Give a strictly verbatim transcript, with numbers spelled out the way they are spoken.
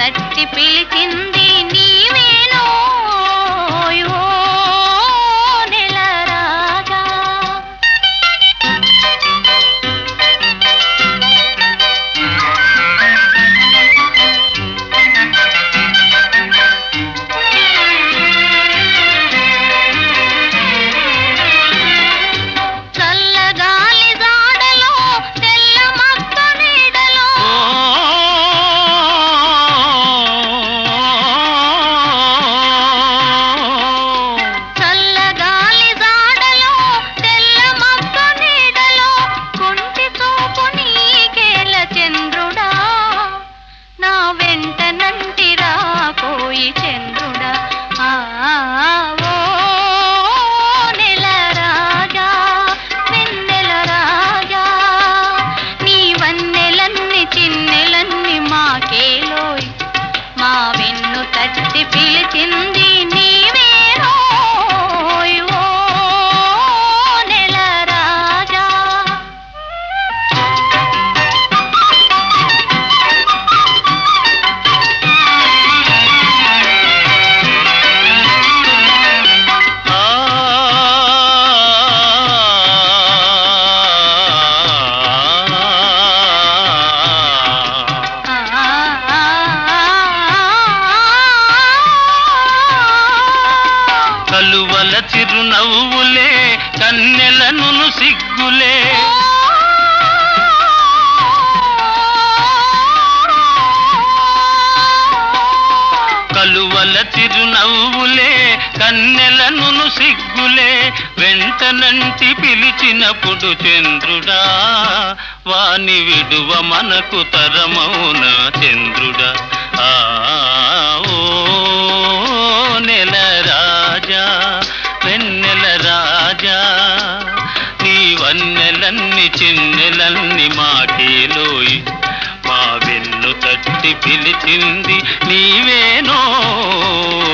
తట్టి పిలిచింది నీవేనో నెల రాజా. చల్లగాలి జాడలో తెల్ల మబ్బ నీడలో చల్లగాలి జాడలో తెల్ల మబ్బ నీడలో కుంటి చూపు నీకేల చంద్రుడా, నా వెంట నంటిరా పోయి చంద్రుడా. ఆ ఓ నెల రాజా వెన్నెల రాజా, నీ వన్నెలన్ని చిన్నెలన్ని మాకేలోయ్, మా వెన్ను తట్టి పిలిచింది నీవేనోయ్ ఓ నెల రాజా. కలువల చిరునవ్వులే కన్నెలను సిగ్గులే, కలువల చిరునవ్వులే కన్నెలను సిగ్గులే, వెంటనంటి పిలిచినప్పుడు చంద్రుడా, వాని విడువ మనకు తరమౌన చంద్రుడా. ఆ ఓ నెల రాజా వెన్నెల రాజా, నీ వన్నెలన్ని చిన్నెలన్ని మాకేలోయ్, మా వెన్ను తట్టి పిలిచింది నీవేనో